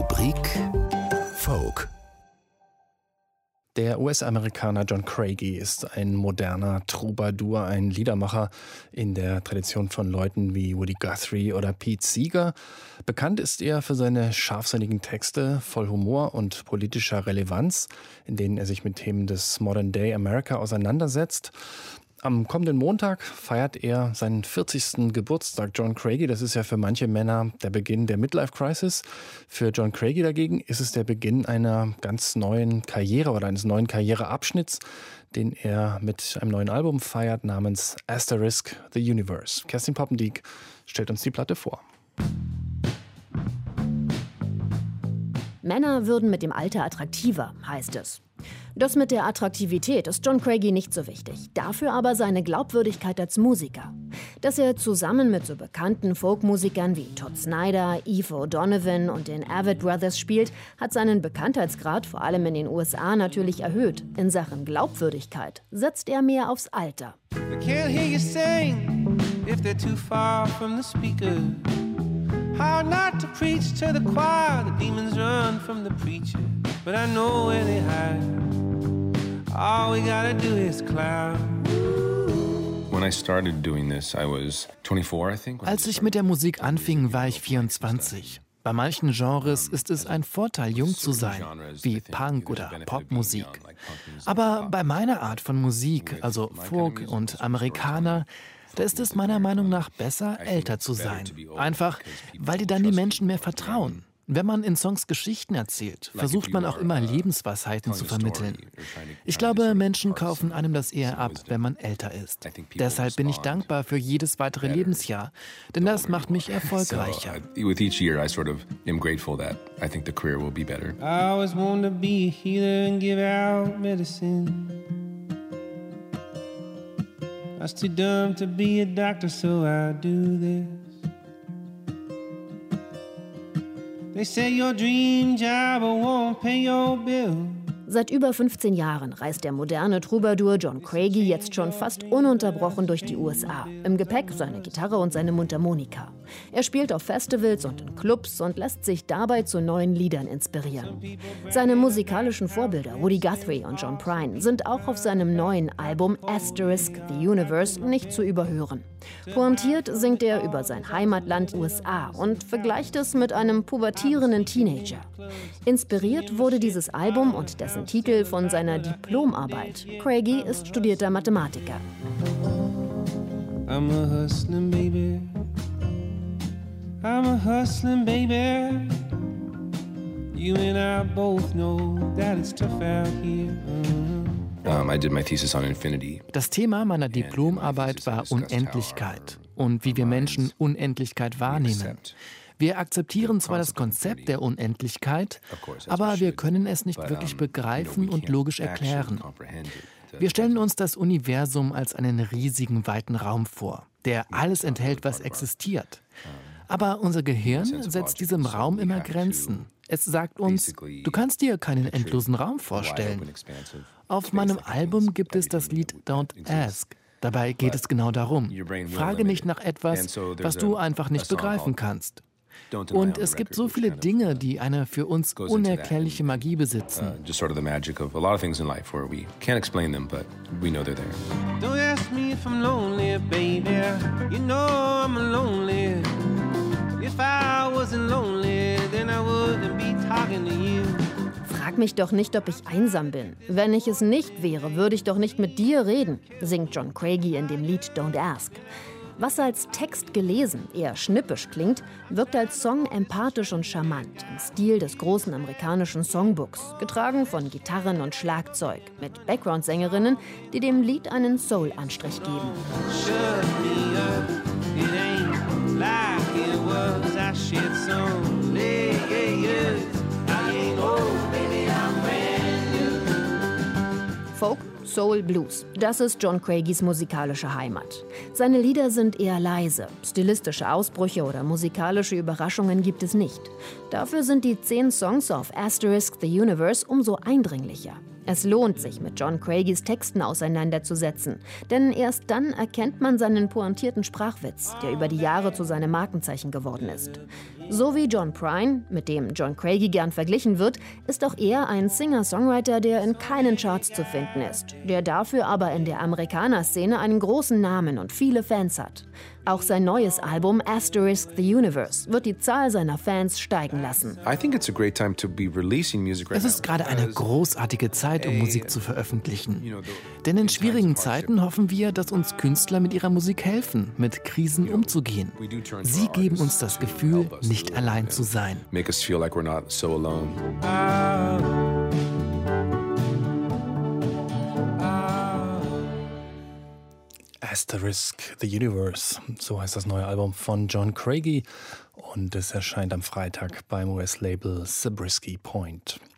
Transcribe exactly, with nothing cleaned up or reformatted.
Rubrik Folk. Der U S-Amerikaner John Craigie ist ein moderner Troubadour, ein Liedermacher in der Tradition von Leuten wie Woody Guthrie oder Pete Seeger. Bekannt ist er für seine scharfsinnigen Texte voll Humor und politischer Relevanz, in denen er sich mit Themen des Modern Day America auseinandersetzt. Am kommenden Montag feiert er seinen vierzigsten Geburtstag. John Craigie, das ist ja für manche Männer der Beginn der Midlife-Crisis. Für John Craigie dagegen ist es der Beginn einer ganz neuen Karriere oder eines neuen Karriereabschnitts, den er mit einem neuen Album feiert namens Asterisk The Universe. Kerstin Poppendiek stellt uns die Platte vor. Männer würden mit dem Alter attraktiver, heißt es. Das mit der Attraktivität ist John Craigie nicht so wichtig, dafür aber seine Glaubwürdigkeit als Musiker. Dass er zusammen mit so bekannten Folkmusikern wie Todd Snider, Eve O'Donovan und den Avett Brothers spielt, hat seinen Bekanntheitsgrad vor allem in den U S A natürlich erhöht. In Sachen Glaubwürdigkeit setzt er mehr aufs Alter. I can't hear you sing if they're too far from the speaker. Hard not to preach to the choir, the demons run from the preacher, but I know where they hide. All we gotta do is climb. When I started doing this, I was twenty-four, I think. Als ich mit der Musik anfing, war ich vierundzwanzig. Bei manchen Genres ist es ein Vorteil, jung zu sein, wie Punk oder Popmusik. Aber bei meiner Art von Musik, also Folk und Amerikaner, da ist es meiner Meinung nach besser, älter zu sein. Einfach, weil dir dann die Menschen mehr vertrauen. Wenn man in Songs Geschichten erzählt, versucht man auch immer Lebensweisheiten zu vermitteln. Ich glaube, Menschen kaufen einem das eher ab, wenn man älter ist. Deshalb bin ich dankbar für jedes weitere Lebensjahr, denn das macht mich erfolgreicher. With each year, I sort of am grateful that I think the career will be better. I always wanted to be a healer and give out medicine. I was too dumb to be a doctor, so I do this. They say your dream job won't pay your bill. Seit über fünfzehn Jahren reist der moderne Troubadour John Craigie jetzt schon fast ununterbrochen durch die U S A. Im Gepäck seine Gitarre und seine Mundharmonika. Er spielt auf Festivals und in Clubs und lässt sich dabei zu neuen Liedern inspirieren. Seine musikalischen Vorbilder Woody Guthrie und John Prine sind auch auf seinem neuen Album Asterisk The Universe nicht zu überhören. Pointiert singt er über sein Heimatland U S A und vergleicht es mit einem pubertierenden Teenager. Inspiriert wurde dieses Album und dessen Titel von seiner Diplomarbeit. Craigie ist studierter Mathematiker. I'm a hustling baby. I'm a hustling baby. You and I both know that it's tough out here. Um, I did my thesis on infinity. Das Thema meiner Diplomarbeit war Unendlichkeit und wie wir Menschen Unendlichkeit wahrnehmen. Wir akzeptieren zwar das Konzept der Unendlichkeit, aber wir können es nicht wirklich begreifen und logisch erklären. Wir stellen uns das Universum als einen riesigen, weiten Raum vor, der alles enthält, was existiert. Aber unser Gehirn setzt diesem Raum immer Grenzen. Es sagt uns, du kannst dir keinen endlosen Raum vorstellen. Auf meinem Album gibt es das Lied Don't Ask. Dabei geht es genau darum. Frage nicht nach etwas, was du einfach nicht begreifen kannst. Und es gibt so viele Dinge, die eine für uns unerklärliche Magie besitzen. Don't ask me if I'm lonely, baby. You know I'm lonely. If I wasn't lonely, then I wouldn't be talking to you. Frag mich doch nicht, ob ich einsam bin. Wenn ich es nicht wäre, würde ich doch nicht mit dir reden, singt John Craigie in dem Lied Don't Ask. Was als Text gelesen eher schnippisch klingt, wirkt als Song empathisch und charmant, im Stil des großen amerikanischen Songbooks, getragen von Gitarren und Schlagzeug, mit Background-Sängerinnen, die dem Lied einen Soul-Anstrich geben. Shut me up, it ain't like it was. I shed some layers. I ain't old, baby, I'm brand new. Folk, Soul, Blues. Das ist John Craigies musikalische Heimat. Seine Lieder sind eher leise. Stilistische Ausbrüche oder musikalische Überraschungen gibt es nicht. Dafür sind die zehn Songs auf Asterisk The Universe umso eindringlicher. Es lohnt sich, mit John Craigys Texten auseinanderzusetzen, denn erst dann erkennt man seinen pointierten Sprachwitz, der über die Jahre zu seinem Markenzeichen geworden ist. So wie John Prine, mit dem John Craigie gern verglichen wird, ist auch er ein Singer-Songwriter, der in keinen Charts zu finden ist, der dafür aber in der Amerikaner-Szene einen großen Namen und viele Fans hat. Auch sein neues Album Asterisk the Universe wird die Zahl seiner Fans steigen lassen. Es ist gerade eine großartige Zeit, um Musik zu veröffentlichen. Denn in schwierigen Zeiten hoffen wir, dass uns Künstler mit ihrer Musik helfen, mit Krisen umzugehen. Sie geben uns das Gefühl, nicht allein zu sein. Make us feel like we're not so alone. Asterisk the Universe, so heißt das neue Album von John Craigie und es erscheint am Freitag beim U S-Label Zabriskie Point.